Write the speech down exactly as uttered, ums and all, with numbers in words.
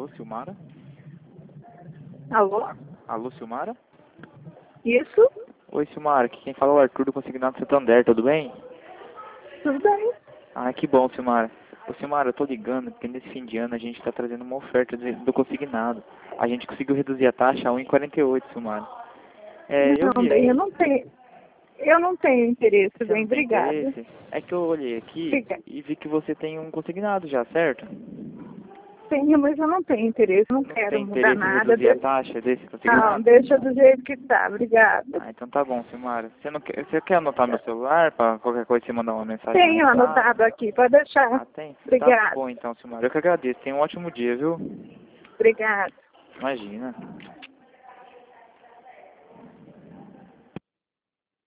Alô, Silmara? Alô? Alô, Silmara? Isso? Oi, Silmara, aqui quem fala é o Arthur do Consignado Santander, tudo bem? Tudo bem? Ah, que bom, Silmara. Ô, Silmara, eu tô ligando porque nesse fim de ano a gente tá trazendo uma oferta de- do Consignado. A gente conseguiu reduzir a taxa a um vírgula quarenta e oito, Silmara. É, eu Não, vi bem, eu aqui. não tenho. Eu não tenho interesse, Você bem, não tem obrigada. interesse? É que eu olhei aqui Obrigada. e vi que você tem um consignado já, certo? Tenho, mas eu não tenho interesse, não Não quero tem mudar interesse em nada. reduzir a De... taxa desse Não, consignado? deixa do jeito que está, obrigada. Ah, então tá bom, Silmara. Você, não quer, você quer anotar meu celular pra qualquer coisa você mandar uma mensagem no Tenho WhatsApp? anotado aqui, pode deixar. Ah, tem? Tá Obrigada. bom então, Silmara. Eu que agradeço. Tenha um ótimo dia, viu? Obrigada. Imagina.